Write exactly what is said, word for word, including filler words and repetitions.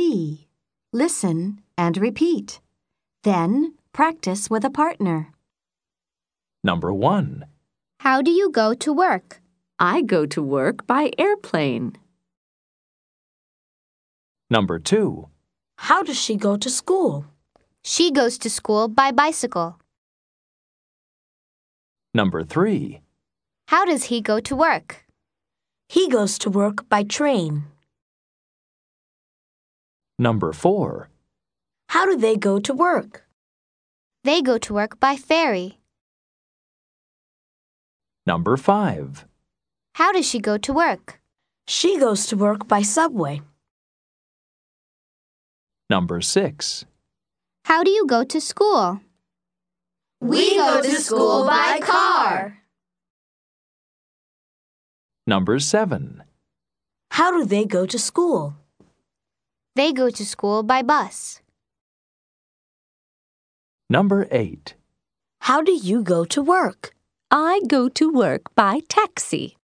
see, listen, and repeat. Then practice with a partner. Number one. How do you go to work? I go to work by airplane. Number two. How does she go to school? She goes to school by bicycle. Number three. How does he go to work? He goes to work by train. Number four. How do they go to work? They go to work by ferry. Number five. How does she go to work? She goes to work by subway. Number six. How do you go to school? We go to school by car. Number seven. How do they go to school? They go to school by bus. Number eight. How do you go to work? I go to work by taxi.